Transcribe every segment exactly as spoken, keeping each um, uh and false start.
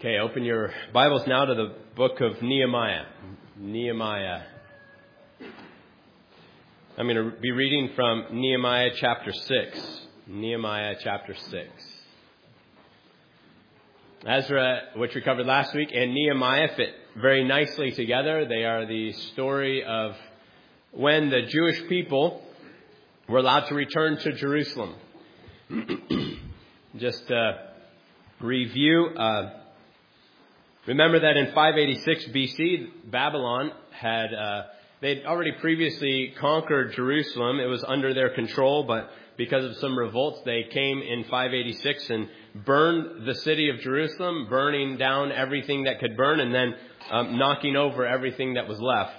Okay, open your Bibles now to the book of Nehemiah. Nehemiah. I'm going to be reading from Nehemiah chapter six. Nehemiah chapter six. Ezra, which we covered last week, and Nehemiah fit very nicely together. They are the story of when the Jewish people were allowed to return to Jerusalem. Just uh, review. Uh, remember that in five eighty-six B C, Babylon had, uh, they'd already previously conquered Jerusalem. It was under their control, but because of some revolts, they came in five eighty-six and burned the city of Jerusalem, burning down everything that could burn, and then um, knocking over everything that was left.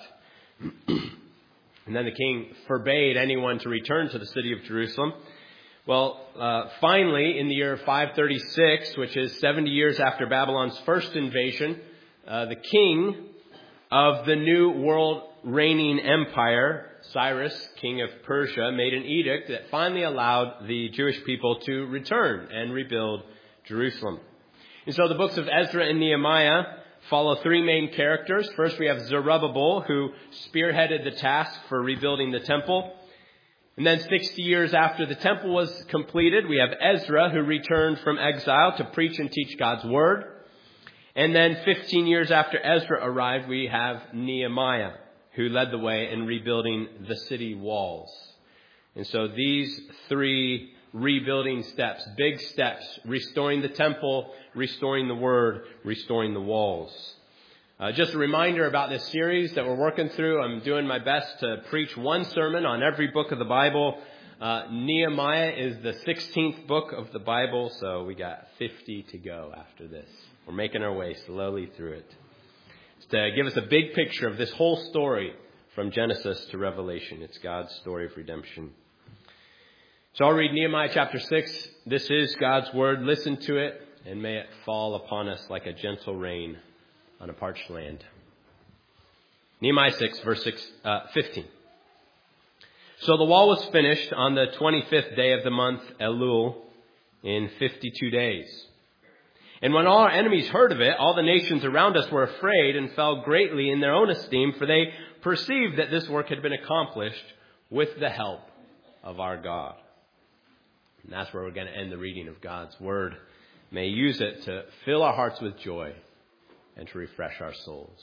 And then the king forbade anyone to return to the city of Jerusalem. Well, uh, finally, in the year five thirty-six, which is seventy years after Babylon's first invasion, uh, the king of the new world reigning empire, Cyrus, king of Persia, made an edict that finally allowed the Jewish people to return and rebuild Jerusalem. And so the books of Ezra and Nehemiah follow three main characters. First, we have Zerubbabel, who spearheaded the task for rebuilding the temple. And then sixty years after the temple was completed, we have Ezra, who returned from exile to preach and teach God's word. And then fifteen years after Ezra arrived, we have Nehemiah, who led the way in rebuilding the city walls. And so these three rebuilding steps, big steps, restoring the temple, restoring the word, restoring the walls. Uh, just a reminder about this series that we're working through. I'm doing my best to preach one sermon on every book of the Bible. Uh, Nehemiah is the sixteenth book of the Bible, so we got fifty to go after this. We're making our way slowly through it. It's to give us a big picture of this whole story from Genesis to Revelation. It's God's story of redemption. So I'll read Nehemiah chapter six. This is God's word. Listen to it, and may it fall upon us like a gentle rain on a parched land. Nehemiah six, verse six, uh, fifteen. So the wall was finished on the twenty-fifth day of the month Elul in fifty-two days. And when all our enemies heard of it, all the nations around us were afraid and fell greatly in their own esteem, for they perceived that this work had been accomplished with the help of our God. And that's where we're going to end the reading of God's word. May He use it to fill our hearts with joy and to refresh our souls.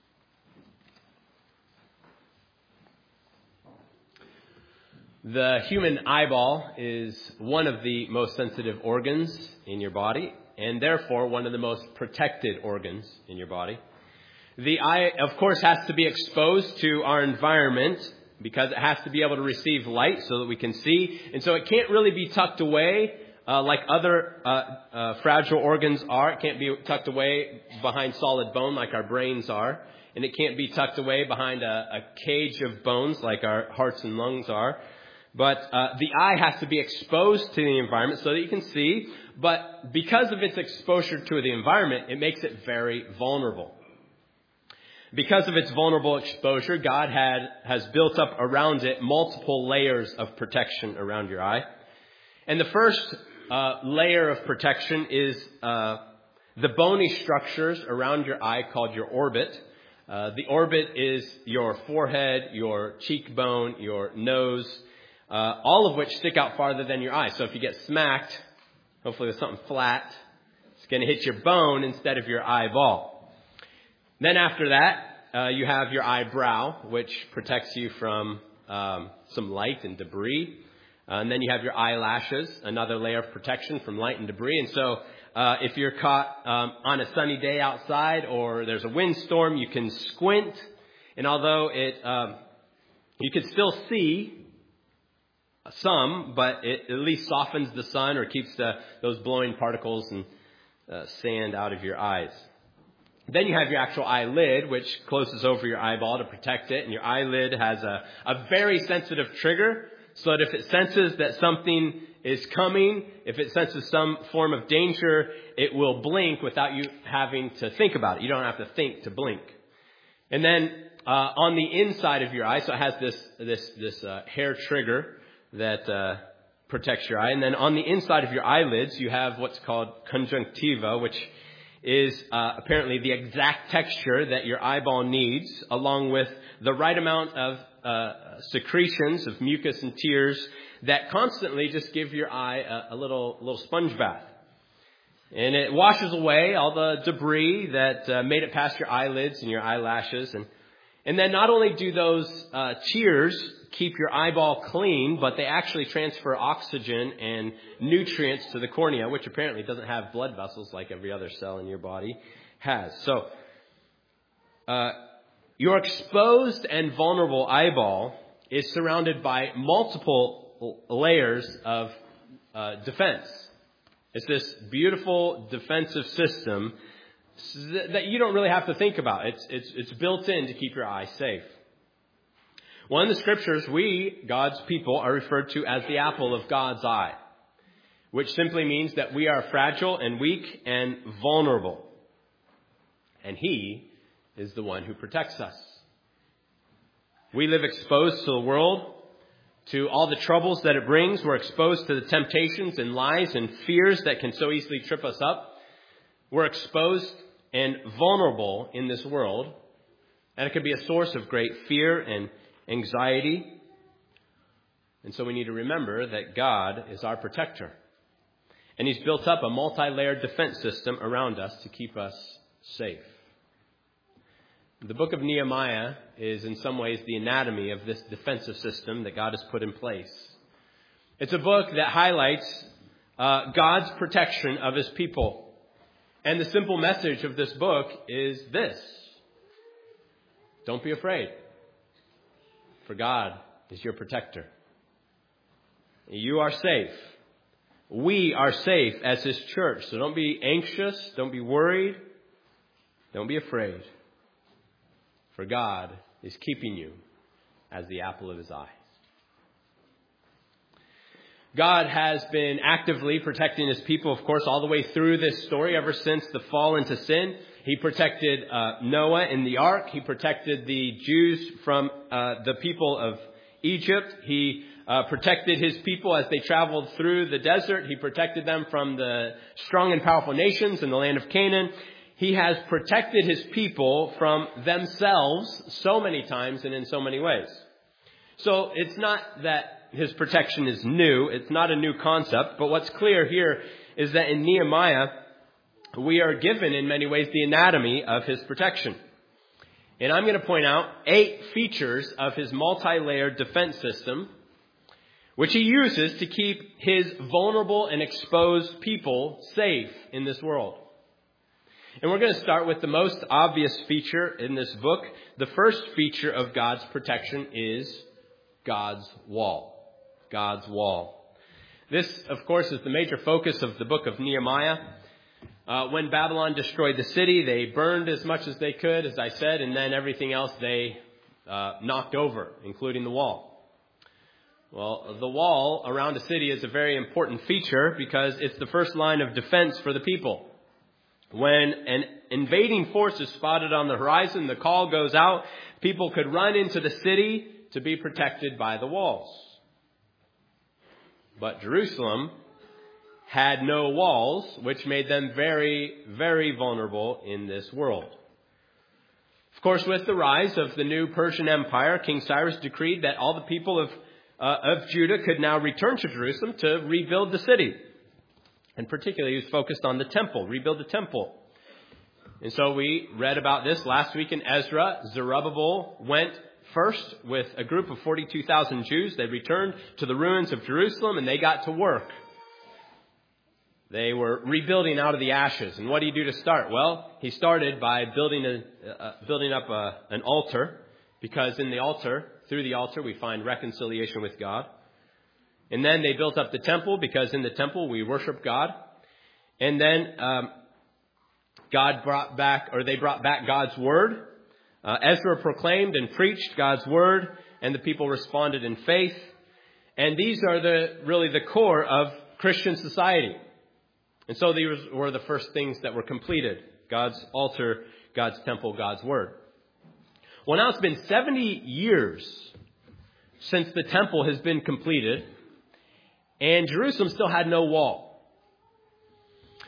The human eyeball is one of the most sensitive organs in your body, and therefore one of the most protected organs in your body. The eye, of course, has to be exposed to our environment because it has to be able to receive light so that we can see. And so it can't really be tucked away uh, like other uh, uh, fragile organs are. It can't be tucked away behind solid bone like our brains are. And it can't be tucked away behind a, a cage of bones like our hearts and lungs are. But uh, the eye has to be exposed to the environment so that you can see. But because of its exposure to the environment, it makes it very vulnerable. Because of its vulnerable exposure, God had has built up around it multiple layers of protection around your eye. And the first uh, layer of protection is uh, the bony structures around your eye called your orbit. Uh, the orbit is your forehead, your cheekbone, your nose, uh, all of which stick out farther than your eye. So if you get smacked, hopefully with something flat, it's going to hit your bone instead of your eyeball. Then after that, uh, you have your eyebrow, which protects you from um, some light and debris. Uh, and then you have your eyelashes, another layer of protection from light and debris. And so uh, if you're caught um, on a sunny day outside or there's a windstorm, you can squint. And although it um, you can still see some, but it at least softens the sun or keeps the, those blowing particles and uh, sand out of your eyes. Then you have your actual eyelid, which closes over your eyeball to protect it. And your eyelid has a, a very sensitive trigger so that if it senses that something is coming, if it senses some form of danger, it will blink without you having to think about it. You don't have to think to blink. And then uh, on the inside of your eye, so it has this this this uh, hair trigger that uh, protects your eye. And then on the inside of your eyelids, you have what's called conjunctiva, which is uh, apparently the exact texture that your eyeball needs, along with the right amount of uh, secretions of mucus and tears that constantly just give your eye a, a little little sponge bath. And it washes away all the debris that uh, made it past your eyelids and your eyelashes. And, and then not only do those uh, tears keep your eyeball clean, but they actually transfer oxygen and nutrients to the cornea, which apparently doesn't have blood vessels like every other cell in your body has. So uh, your exposed and vulnerable eyeball is surrounded by multiple layers of uh, defense. It's this beautiful defensive system that you don't really have to think about. It's, it's, it's built in to keep your eye safe. Well, in the scriptures, we, God's people, are referred to as the apple of God's eye, which simply means that we are fragile and weak and vulnerable. And He is the one who protects us. We live exposed to the world, to all the troubles that it brings. We're exposed to the temptations and lies and fears that can so easily trip us up. We're exposed and vulnerable in this world, and it can be a source of great fear and anxiety. And so we need to remember that God is our protector, and He's built up a multi-layered defense system around us to keep us safe. The book of Nehemiah is in some ways the anatomy of this defensive system that God has put in place. It's a book that highlights uh, God's protection of His people. And the simple message of this book is this: don't be afraid, for God is your protector. You are safe. We are safe as His church. So don't be anxious. Don't be worried. Don't be afraid. For God is keeping you as the apple of His eye. God has been actively protecting His people, of course, all the way through this story, ever since the fall into sin. He protected uh, Noah in the ark. He protected the Jews from uh, the people of Egypt. He uh, protected His people as they traveled through the desert. He protected them from the strong and powerful nations in the land of Canaan. He has protected His people from themselves so many times and in so many ways. So it's not that His protection is new. It's not a new concept. But what's clear here is that in Nehemiah, we are given in many ways the anatomy of His protection. And I'm going to point out eight features of His multi-layered defense system, which He uses to keep His vulnerable and exposed people safe in this world. And we're going to start with the most obvious feature in this book. The first feature of God's protection is God's wall. God's wall. This, of course, is the major focus of the book of Nehemiah. Uh, when Babylon destroyed the city, they burned as much as they could, as I said, and then everything else they uh, knocked over, including the wall. Well, the wall around a city is a very important feature because it's the first line of defense for the people. When an invading force is spotted on the horizon, the call goes out. People could run into the city to be protected by the walls. But Jerusalem had no walls, which made them very, very vulnerable in this world. Of course, with the rise of the new Persian Empire, King Cyrus decreed that all the people of, uh, of Judah could now return to Jerusalem to rebuild the city. And particularly, he was focused on the temple, rebuild the temple. And so we read about this last week in Ezra. Zerubbabel went first with a group of forty-two thousand Jews. They returned to the ruins of Jerusalem and they got to work. They were rebuilding out of the ashes. And what do you do to start? Well, he started by building a, uh, building up a, an altar, because in the altar, through the altar, we find reconciliation with God. And then they built up the temple, because in the temple we worship God. And then um, God brought back, or they brought back God's word. Uh, Ezra proclaimed and preached God's word, and the people responded in faith. And these are the really the core of Christian society. And so these were the first things that were completed: God's altar, God's temple, God's word. Well, now it's been seventy years since the temple has been completed, and Jerusalem still had no wall.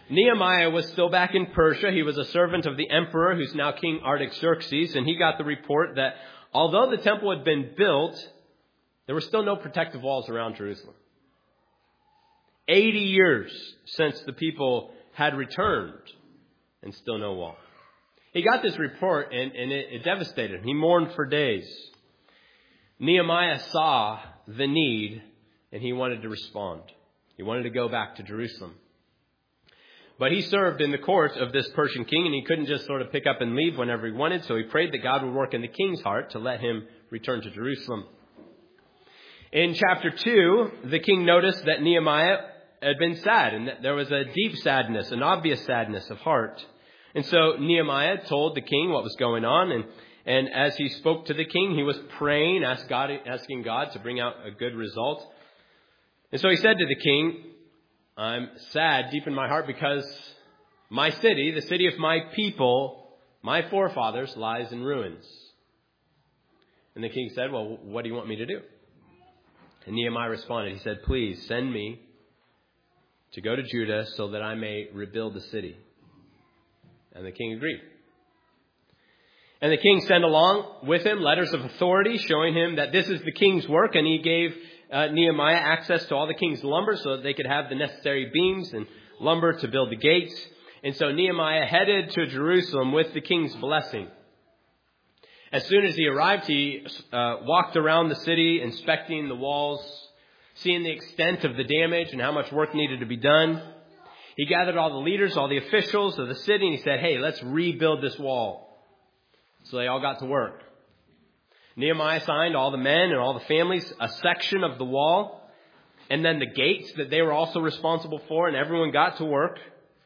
Nehemiah was still back in Persia. He was a servant of the emperor, who's now King Artaxerxes, and he got the report that although the temple had been built, there were still no protective walls around Jerusalem. eighty years since the people had returned, and still no wall. He got this report, and, and it, it devastated him. He mourned for days. Nehemiah saw the need, and he wanted to respond. He wanted to go back to Jerusalem. But he served in the court of this Persian king, and he couldn't just sort of pick up and leave whenever he wanted, so he prayed that God would work in the king's heart to let him return to Jerusalem. In chapter two, the king noticed that Nehemiah had been sad, and that there was a deep sadness, an obvious sadness of heart. And so Nehemiah told the king what was going on, and, and as he spoke to the king, he was praying, asked God, asking God to bring out a good result. And so he said to the king, I'm sad deep in my heart because my city, the city of my people, my forefathers, lies in ruins. And the king said, well, what do you want me to do? And Nehemiah responded, he said, please send me to go to Judah so that I may rebuild the city. And the king agreed. And the king sent along with him letters of authority showing him that this is the king's work, and he gave Uh, Nehemiah access to all the king's lumber so that they could have the necessary beams and lumber to build the gates. And so Nehemiah headed to Jerusalem with the king's blessing. As soon as he arrived, he uh, walked around the city, inspecting the walls, seeing the extent of the damage and how much work needed to be done. He gathered all the leaders, all the officials of the city, and he said, hey, let's rebuild this wall. So they all got to work. Nehemiah assigned all the men and all the families a section of the wall, and then the gates that they were also responsible for, and everyone got to work.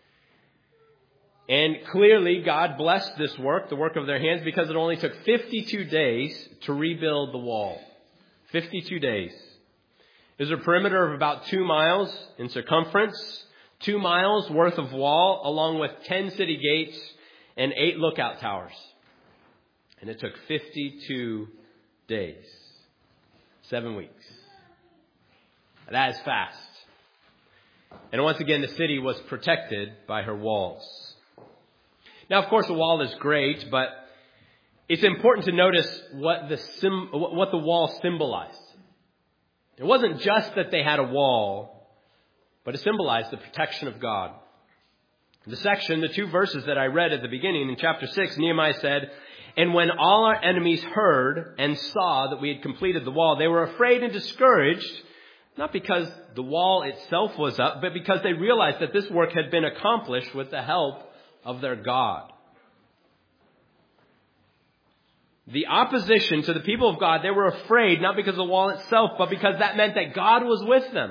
And clearly God blessed this work, the work of their hands, because it only took fifty-two days to rebuild the wall. fifty-two days. There's a perimeter of about two miles in circumference, two miles worth of wall, along with ten city gates and eight lookout towers. And it took fifty-two days. Seven weeks. That is fast. And once again, the city was protected by her walls. Now, of course, a wall is great, but it's important to notice what the sim- what the wall symbolized. It wasn't just that they had a wall, but it symbolized the protection of God. The section, the two verses that I read at the beginning in chapter six, Nehemiah said, and when all our enemies heard and saw that we had completed the wall, they were afraid and discouraged, not because the wall itself was up, but because they realized that this work had been accomplished with the help of their God. The opposition to the people of God, they were afraid, not because of the wall itself, but because that meant that God was with them.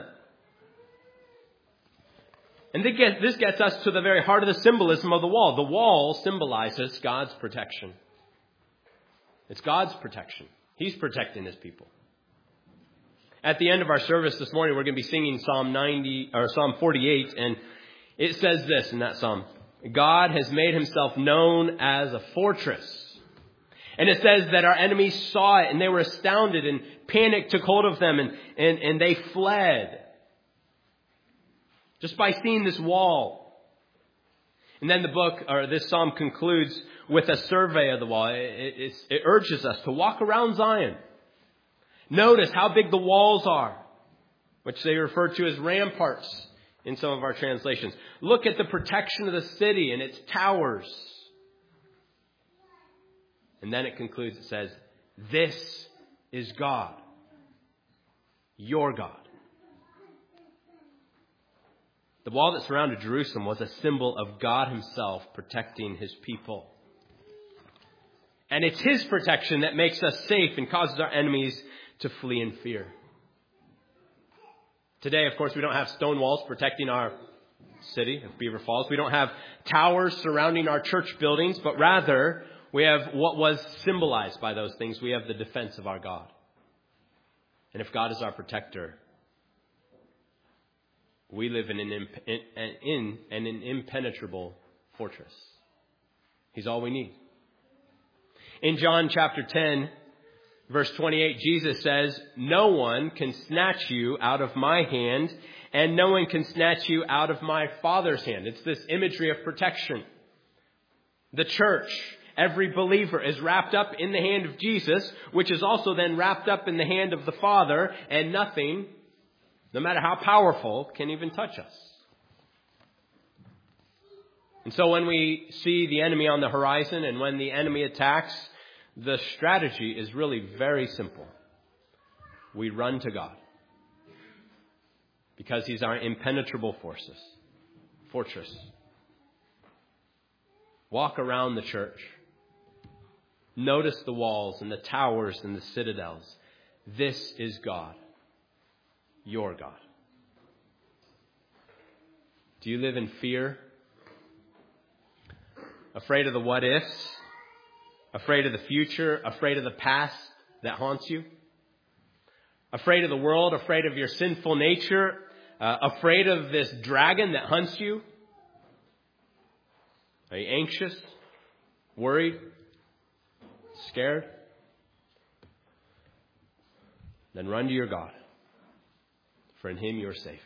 And this gets us to the very heart of the symbolism of the wall. The wall symbolizes God's protection. It's God's protection. He's protecting his people. At the end of our service this morning, we're going to be singing Psalm ninety or Psalm forty-eight, and it says this in that psalm: God has made himself known as a fortress. And it says that our enemies saw it and they were astounded, and panic took hold of them, and, and, and they fled just by seeing this wall. And then the book, or this psalm, concludes with a survey of the wall. It, it, it urges us to walk around Zion. Notice how big the walls are, which they refer to as ramparts in some of our translations. Look at the protection of the city and its towers. And then it concludes, it says, this is God, your God. The wall that surrounded Jerusalem was a symbol of God himself protecting his people. And it's his protection that makes us safe and causes our enemies to flee in fear. Today, of course, we don't have stone walls protecting our city of Beaver Falls. We don't have towers surrounding our church buildings, but rather we have what was symbolized by those things. We have the defense of our God. And if God is our protector, we live in an, imp- in, in, in an impenetrable fortress. He's all we need. In John chapter ten, Verse twenty-eight, Jesus says, no one can snatch you out of my hand, and no one can snatch you out of my Father's hand. It's this imagery of protection. The church, every believer, is wrapped up in the hand of Jesus, which is also then wrapped up in the hand of the Father, and nothing, no matter how powerful, can even touch us. And so when we see the enemy on the horizon and when the enemy attacks, the strategy is really very simple. We run to God because He's our impenetrable forces, fortress. Walk around the church. Notice the walls and the towers and the citadels. This is God, your God. Do you live in fear? Afraid of the what ifs? Afraid of the future? Afraid of the past that haunts you? Afraid of the world? Afraid of your sinful nature? Uh, afraid of this dragon that hunts you? Are you anxious? Worried? Scared? Then run to your God, for in Him you're safe.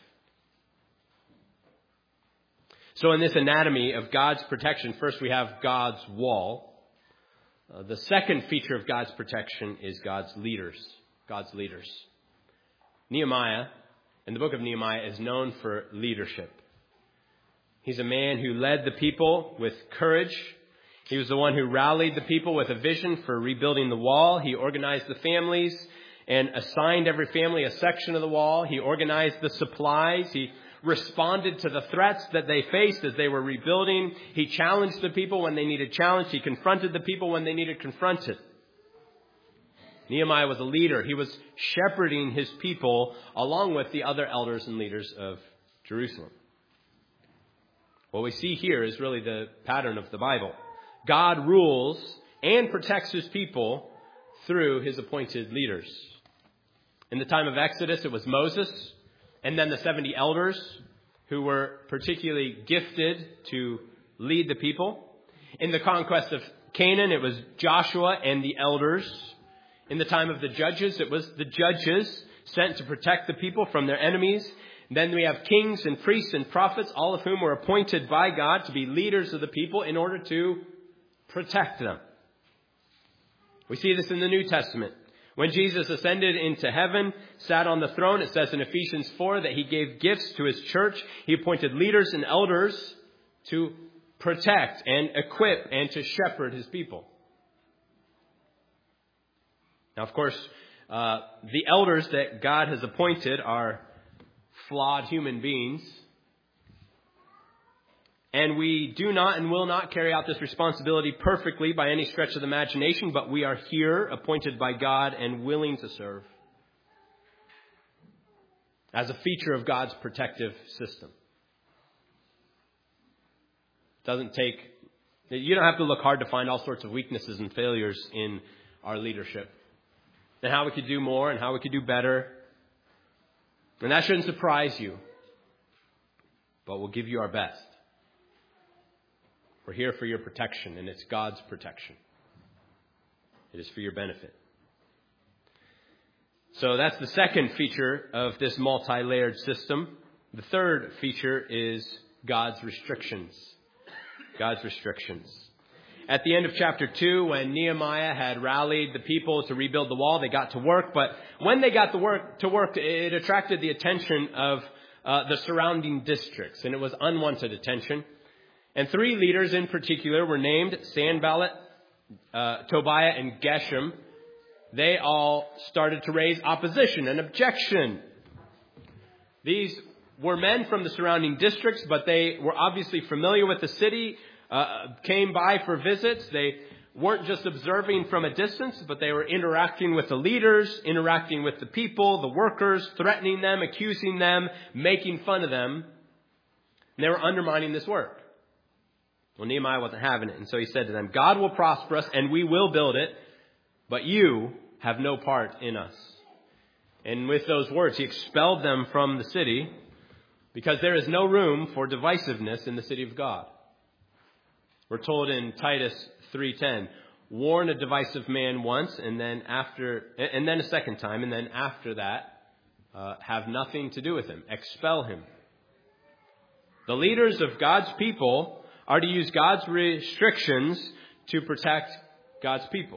So in this anatomy of God's protection, first we have God's wall. Uh, the second feature of God's protection is God's leaders. God's leaders. Nehemiah, in the book of Nehemiah, is known for leadership. He's a man who led the people with courage. He was the one who rallied the people with a vision for rebuilding the wall. He organized the families and assigned every family a section of the wall. He organized the supplies. He responded to the threats that they faced as they were rebuilding. He challenged the people when they needed challenged. He confronted the people when they needed confronted. Nehemiah was a leader. He was shepherding his people along with the other elders and leaders of Jerusalem. What we see here is really the pattern of the Bible. God rules and protects His people through His appointed leaders. In the time of Exodus, it was Moses and then the seventy elders who were particularly gifted to lead the people. In the conquest of Canaan, it was Joshua and the elders. In the time of the judges, it was the judges sent to protect the people from their enemies. Then we have kings and priests and prophets, all of whom were appointed by God to be leaders of the people in order to protect them. We see this in the New Testament. When Jesus ascended into heaven, sat on the throne, it says in Ephesians four that He gave gifts to His church. He appointed leaders and elders to protect and equip and to shepherd His people. Now, of course, uh, the elders that God has appointed are flawed human beings. And we do not and will not carry out this responsibility perfectly by any stretch of the imagination, but we are here, appointed by God and willing to serve as a feature of God's protective system. It doesn't take, you don't have to look hard to find all sorts of weaknesses and failures in our leadership and how we could do more and how we could do better. And that shouldn't surprise you, but we'll give you our best. We're here for your protection, and it's God's protection. It is for your benefit. So that's the second feature of this multi-layered system. The third feature is God's restrictions. God's restrictions. At the end of chapter two, when Nehemiah had rallied the people to rebuild the wall, they got to work. But when they got to work, to work, it attracted the attention of uh, the surrounding districts, and it was unwanted attention. And three leaders in particular were named: Sanballat, uh, Tobiah, and Geshem. They all started to raise opposition and objection. These were men from the surrounding districts, but they were obviously familiar with the city, uh, came by for visits. They weren't just observing from a distance, but they were interacting with the leaders, interacting with the people, the workers, threatening them, accusing them, making fun of them. And they were undermining this work. Well, Nehemiah wasn't having it. And so he said to them, God will prosper us and we will build it, but you have no part in us. And with those words, he expelled them from the city because there is no room for divisiveness in the city of God. We're told in Titus three ten, warn a divisive man once, and then after, and then a second time, and then after that, uh, have nothing to do with him. Expel him. The leaders of God's people are to use God's restrictions to protect God's people.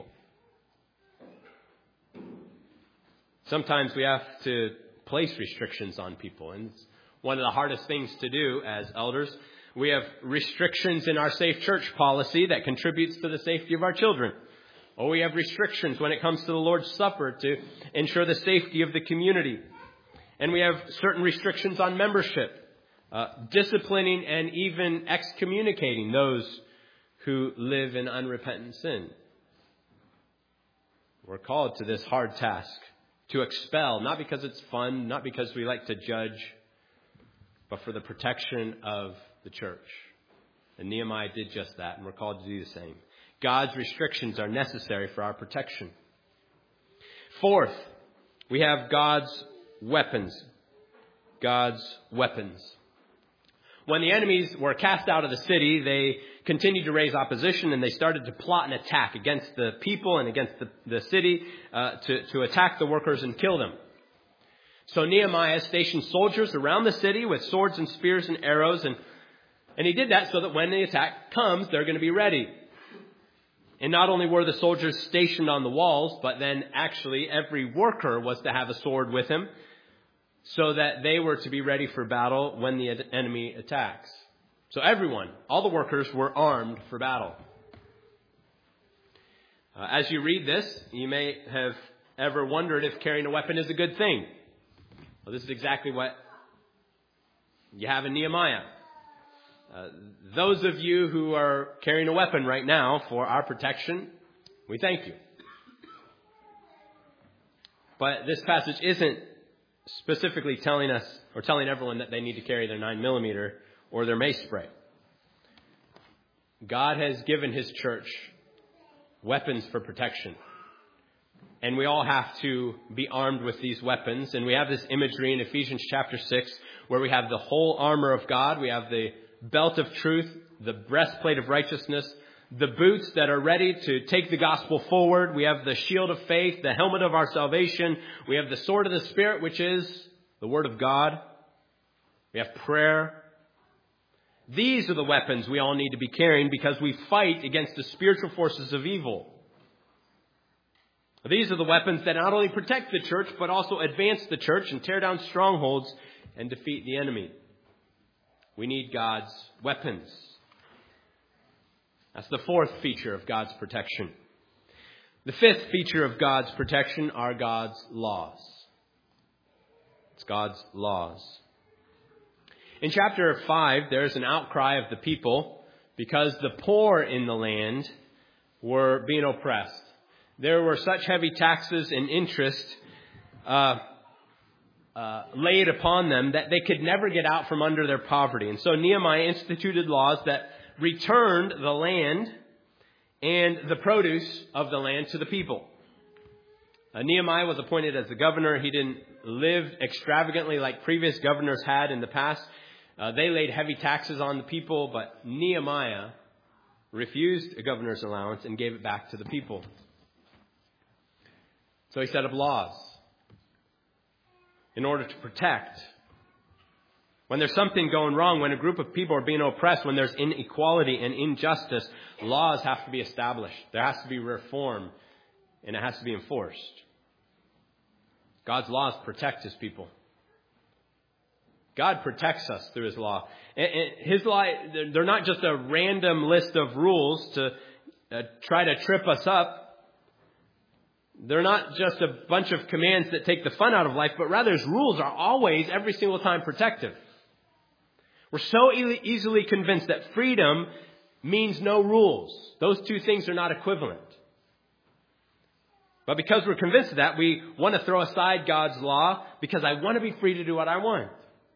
Sometimes we have to place restrictions on people, and it's one of the hardest things to do as elders. We have restrictions in our safe church policy that contributes to the safety of our children. Or we have restrictions when it comes to the Lord's Supper to ensure the safety of the community. And we have certain restrictions on membership, uh, disciplining and even excommunicating those who live in unrepentant sin. We're called to this hard task, to expel, not because it's fun, not because we like to judge, but for the protection of the church. And Nehemiah did just that, and we're called to do the same. God's restrictions are necessary for our protection. Fourth, we have God's weapons. God's weapons. When the enemies were cast out of the city, they continued to raise opposition, and they started to plot an attack against the people and against the, the city uh, to, to attack the workers and kill them. So Nehemiah stationed soldiers around the city with swords and spears and arrows, and, and he did that so that when the attack comes, they're going to be ready. And not only were the soldiers stationed on the walls, but then actually every worker was to have a sword with him so that they were to be ready for battle when the enemy attacks. So everyone, all the workers, were armed for battle. Uh, as you read this, you may have ever wondered if carrying a weapon is a good thing. Well, this is exactly what you have in Nehemiah. Uh, those of you who are carrying a weapon right now for our protection, we thank you. But this passage isn't specifically telling us or telling everyone that they need to carry their nine millimeter or their mace spray. God has given his church weapons for protection. And we all have to be armed with these weapons. And we have this imagery in Ephesians chapter six where we have the whole armor of God. We have the belt of truth, the breastplate of righteousness, the boots that are ready to take the gospel forward. We have the shield of faith, the helmet of our salvation. We have the sword of the Spirit, which is the word of God. We have prayer. These are the weapons we all need to be carrying because we fight against the spiritual forces of evil. These are the weapons that not only protect the church, but also advance the church and tear down strongholds and defeat the enemy. We need God's weapons. That's the fourth feature of God's protection. The fifth feature of God's protection are God's laws. It's God's laws. In chapter five, there's an outcry of the people because the poor in the land were being oppressed. There were such heavy taxes and interest uh, uh, laid upon them that they could never get out from under their poverty. And so Nehemiah instituted laws that returned the land and the produce of the land to the people. Uh, Nehemiah was appointed as the governor. He didn't live extravagantly like previous governors had in the past. Uh, they laid heavy taxes on the people, but Nehemiah refused a governor's allowance and gave it back to the people. So he set up laws in order to protect. When there's something going wrong, when a group of people are being oppressed, when there's inequality and injustice, laws have to be established. There has to be reform, and it has to be enforced. God's laws protect his people. God protects us through his law. And his law, they're not just a random list of rules to uh, try to trip us up. They're not just a bunch of commands that take the fun out of life, but rather his rules are always, every single time, protective. We're so e- easily convinced that freedom means no rules. Those two things are not equivalent. But because we're convinced of that, we want to throw aside God's law because I want to be free to do what I want.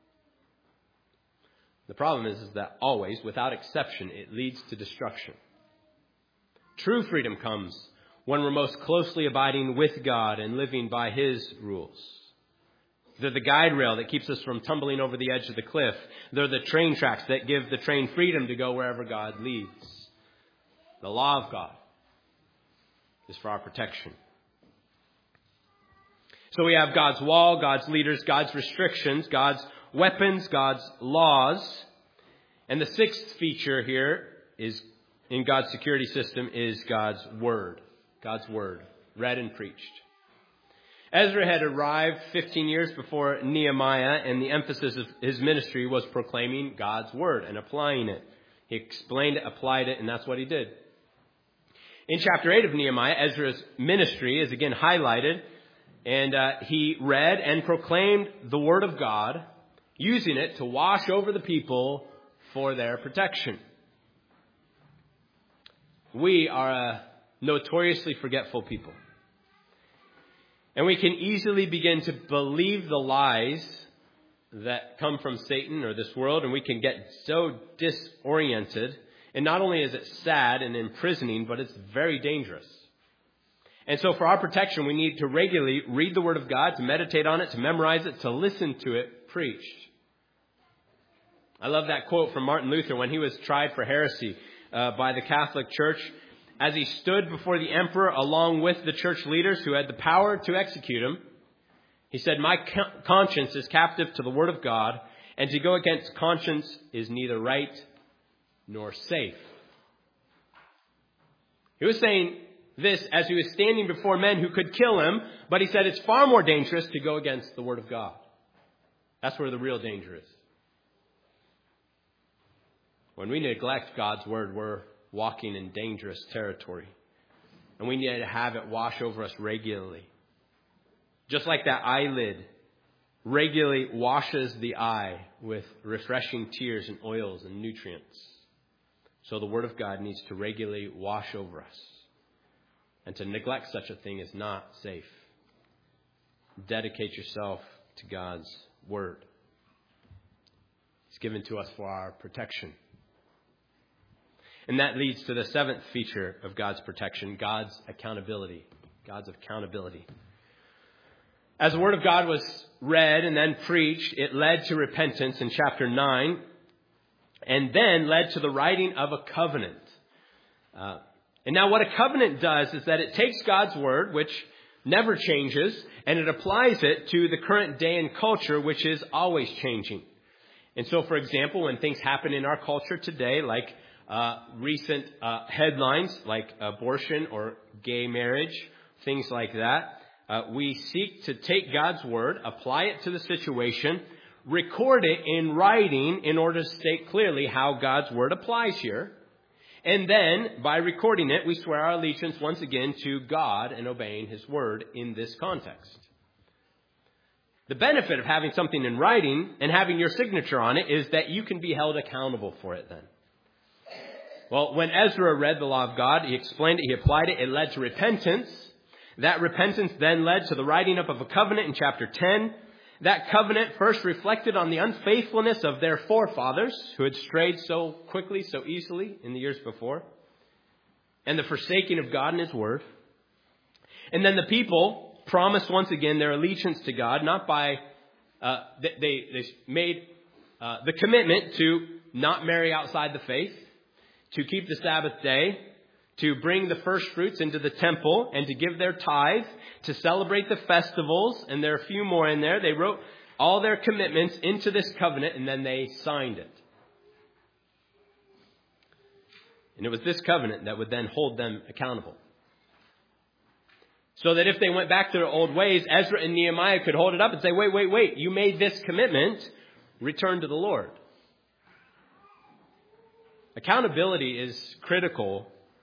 The problem is, is that always, without exception, it leads to destruction. True freedom comes when we're most closely abiding with God and living by his rules. They're the guide rail that keeps us from tumbling over the edge of the cliff. They're the train tracks that give the train freedom to go wherever God leads. The law of God. is for our protection. So we have God's wall, God's leaders, God's restrictions, God's weapons, God's laws. And the sixth feature here is in God's security system is God's word. God's word, read and preached. Ezra had arrived fifteen years before Nehemiah, and the emphasis of his ministry was proclaiming God's word and applying it. He explained it, applied it, and that's what he did. In chapter eight of Nehemiah, Ezra's ministry is again highlighted, and uh, he read and proclaimed the word of God, using it to wash over the people for their protection. We are a notoriously forgetful people. And we can easily begin to believe the lies that come from Satan or this world, and we can get so disoriented. And not only is it sad and imprisoning, but it's very dangerous. And so for our protection, we need to regularly read the Word of God, to meditate on it, to memorize it, to listen to it preached. I love that quote from Martin Luther when he was tried for heresy uh, by the Catholic Church. As he stood before the emperor along with the church leaders who had the power to execute him, he said, "My conscience is captive to the word of God, and to go against conscience is neither right nor safe." He was saying this as he was standing before men who could kill him, but he said it's far more dangerous to go against the word of God. That's where the real danger is. When we neglect God's word, we're walking in dangerous territory. And we need to have it wash over us regularly. Just like that eyelid regularly washes the eye with refreshing tears and oils and nutrients. So the Word of God needs to regularly wash over us. And to neglect such a thing is not safe. Dedicate yourself to God's Word. It's given to us for our protection. And that leads to the seventh feature of God's protection, God's accountability. God's accountability. As the Word of God was read and then preached, it led to repentance in chapter nine, and then led to the writing of a covenant. Uh, and now what a covenant does is that it takes God's Word, which never changes, and it applies it to the current day and culture, which is always changing. And so, for example, when things happen in our culture today, like Uh, recent uh, headlines like abortion or gay marriage, things like that, uh, we seek to take God's word, apply it to the situation, record it in writing in order to state clearly how God's word applies here. And then, by recording it, we swear our allegiance once again to God and obeying His word in this context. The benefit of having something in writing and having your signature on it is that you can be held accountable for it then. Well, when Ezra read the law of God, he explained it, he applied it, it led to repentance. That repentance then led to the writing up of a covenant in chapter ten. That covenant first reflected on the unfaithfulness of their forefathers, who had strayed so quickly, so easily in the years before, and the forsaking of God and His word. And then the people promised once again their allegiance to God, not by, uh, they, they made uh, the commitment to not marry outside the faith, to keep the Sabbath day, to bring the first fruits into the temple, and to give their tithe, to celebrate the festivals, and there are a few more in there. They wrote all their commitments into this covenant, and then they signed it. And it was this covenant that would then hold them accountable. So that if they went back to their old ways, Ezra and Nehemiah could hold it up and say, wait, wait, wait, you made this commitment, return to the Lord. Accountability is critical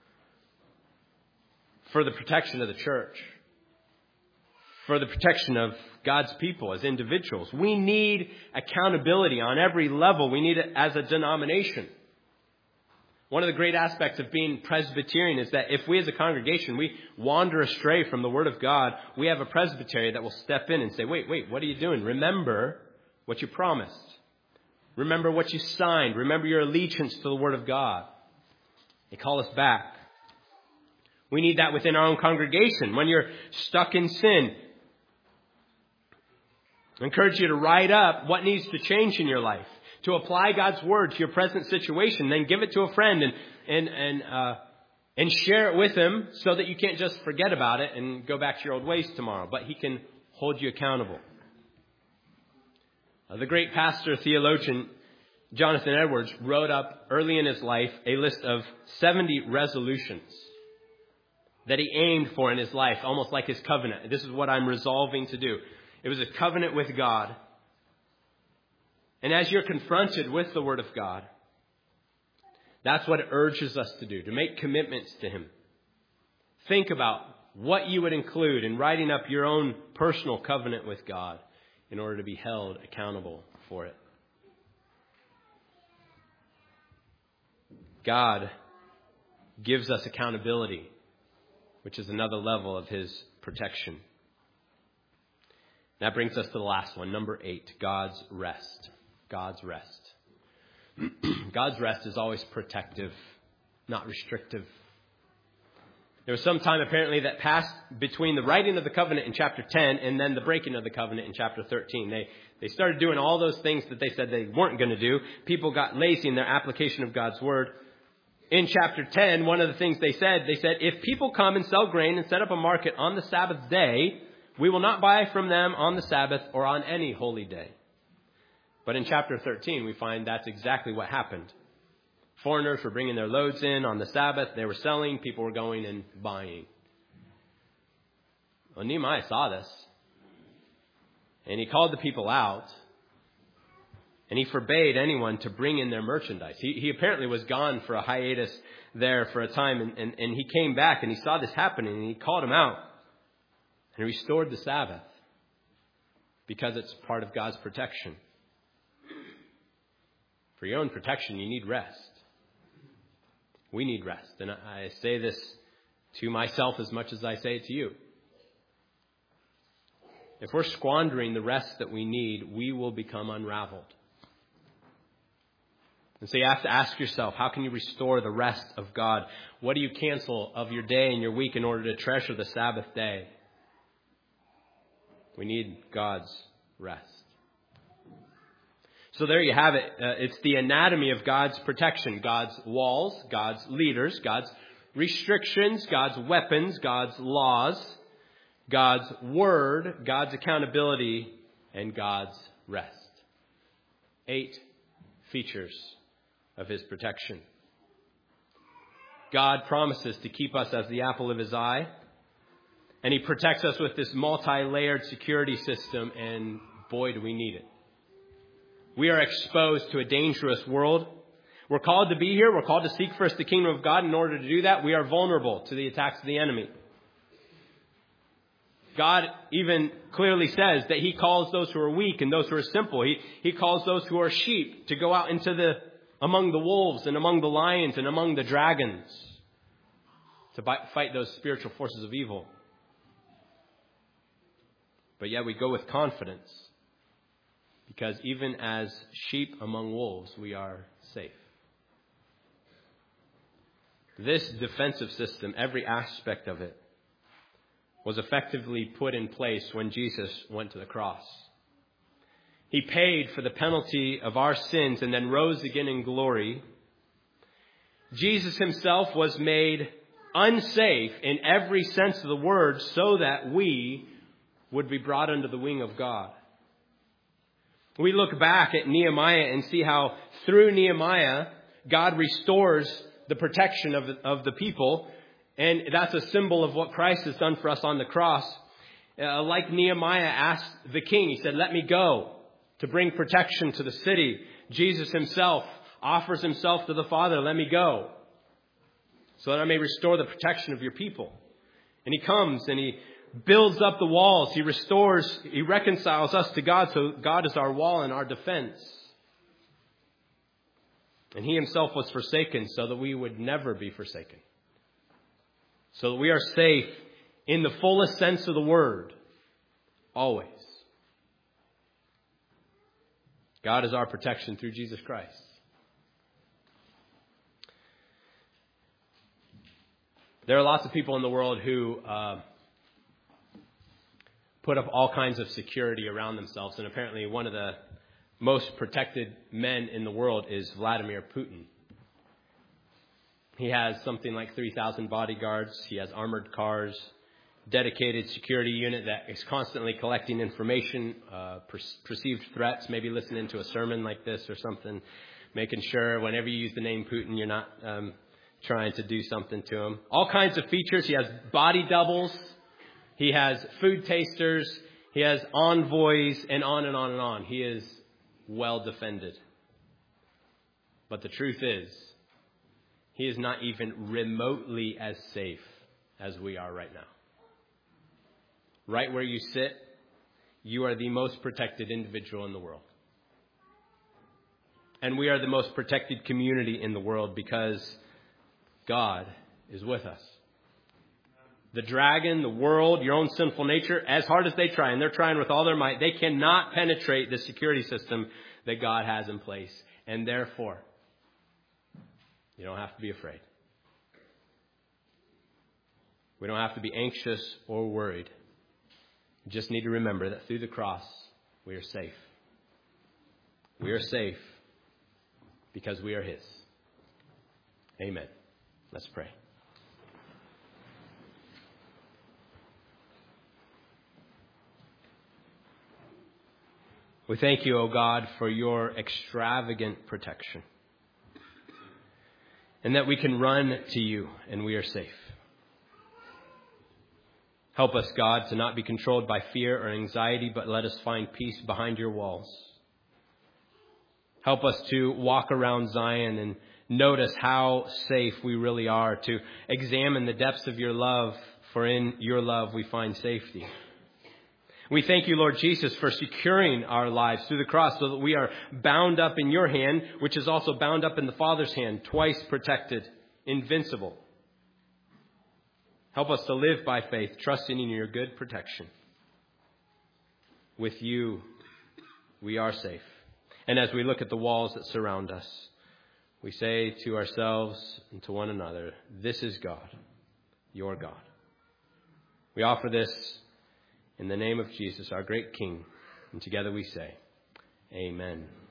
for the protection of the church, for the protection of God's people as individuals. We need accountability on every level. We need it as a denomination. One of the great aspects of being Presbyterian is that if we as a congregation, we wander astray from the Word of God, we have a presbytery that will step in and say, wait, wait, what are you doing? Remember what you promised. Remember what you signed. Remember your allegiance to the Word of God. They call us back. We need that within our own congregation. When you're stuck in sin, I encourage you to write up what needs to change in your life, to apply God's Word to your present situation, then give it to a friend and and and uh, and share it with him so that you can't just forget about it and go back to your old ways tomorrow, but he can hold you accountable. Uh, the great pastor, theologian, Jonathan Edwards wrote up early in his life a list of seventy resolutions that he aimed for in his life, almost like his covenant. This is what I'm resolving to do. It was a covenant with God. And as you're confronted with the Word of God, that's what it urges us to do, to make commitments to Him. Think about what you would include in writing up your own personal covenant with God in order to be held accountable for it. God gives us accountability, which is another level of His protection. That brings us to the last one, number eight, God's rest. God's rest. God's rest is always protective, not restrictive. There was some time apparently that passed between the writing of the covenant in chapter ten and then the breaking of the covenant in chapter thirteen. They they started doing all those things that they said they weren't going to do. People got lazy in their application of God's word. In chapter ten, one of the things they said, they said, if people come and sell grain and set up a market on the Sabbath day, we will not buy from them on the Sabbath or on any holy day. But in chapter thirteen, we find that's exactly what happened. Foreigners were bringing their loads in on the Sabbath. They were selling. People were going and buying. Well, Nehemiah saw this. And he called the people out. And he forbade anyone to bring in their merchandise. He, he apparently was gone for a hiatus there for a time. And, and, and he came back and he saw this happening. And he called them out. And he restored the Sabbath. Because it's part of God's protection. For your own protection, you need rest. We need rest. And I say this to myself as much as I say it to you. If we're squandering the rest that we need, we will become unraveled. And so you have to ask yourself, how can you restore the rest of God? What do you cancel of your day and your week in order to treasure the Sabbath day? We need God's rest. So there you have it. Uh, it's the anatomy of God's protection. God's walls, God's leaders, God's restrictions, God's weapons, God's laws, God's word, God's accountability, and God's rest. Eight features of His protection. God promises to keep us as the apple of His eye. And He protects us with this multi-layered security system. And boy, do we need it. We are exposed to a dangerous world. We're called to be here. We're called to seek first the kingdom of God. In order to do that, we are vulnerable to the attacks of the enemy. God even clearly says that He calls those who are weak and those who are simple. He, he calls those who are sheep to go out into the, among the wolves and among the lions and among the dragons to fight those spiritual forces of evil. But yet we go with confidence. Because even as sheep among wolves, we are safe. This defensive system, every aspect of it, was effectively put in place when Jesus went to the cross. He paid for the penalty of our sins and then rose again in glory. Jesus Himself was made unsafe in every sense of the word so that we would be brought under the wing of God. We look back at Nehemiah and see how through Nehemiah, God restores the protection of the, of the people. And that's a symbol of what Christ has done for us on the cross. Uh, like Nehemiah asked the king, he said, let me go to bring protection to the city. Jesus Himself offers Himself to the Father, let me go so that I may restore the protection of your people. And He comes and He builds up the walls. He restores, He reconciles us to God. So God is our wall and our defense. And He Himself was forsaken so that we would never be forsaken. So that we are safe in the fullest sense of the word. Always. God is our protection through Jesus Christ. There are lots of people in the world who uh, put up all kinds of security around themselves. And apparently one of the most protected men in the world is Vladimir Putin. He has something like three thousand bodyguards. He has armored cars, dedicated security unit that is constantly collecting information, uh, per- perceived threats, maybe listening to a sermon like this or something, making sure whenever you use the name Putin, you're not um, trying to do something to him. All kinds of features. He has body doubles. He has food tasters. He has envoys, and on and on and on. He is well defended. But the truth is, he is not even remotely as safe as we are right now. Right where you sit, you are the most protected individual in the world. And we are the most protected community in the world because God is with us. The dragon, the world, your own sinful nature, as hard as they try, and they're trying with all their might, they cannot penetrate the security system that God has in place. And therefore, you don't have to be afraid. We don't have to be anxious or worried. We just need to remember that through the cross, we are safe. We are safe because we are His. Amen. Let's pray. We thank you, O God, for your extravagant protection. And that we can run to you and we are safe. Help us, God, to not be controlled by fear or anxiety, but let us find peace behind your walls. Help us to walk around Zion and notice how safe we really are, to examine the depths of your love, for in your love we find safety. We thank you, Lord Jesus, for securing our lives through the cross so that we are bound up in your hand, which is also bound up in the Father's hand, twice protected, invincible. Help us to live by faith, trusting in your good protection. With you, we are safe. And as we look at the walls that surround us, we say to ourselves and to one another, this is God, your God. We offer this in the name of Jesus, our great King. And together we say, Amen.